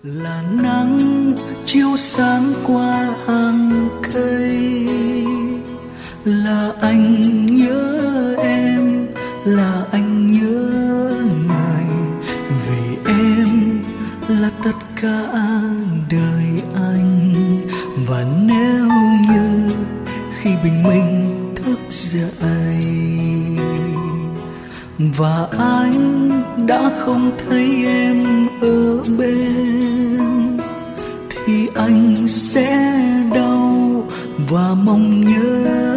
là nắng chiếu sáng qua hàng cây, là anh nhớ em, là anh nhớ người, vì em là tất cả đời anh. Và nếu như khi bình minh thức dậy và anh đã không thấy em ở bên, thì anh sẽ đau và mong nhớ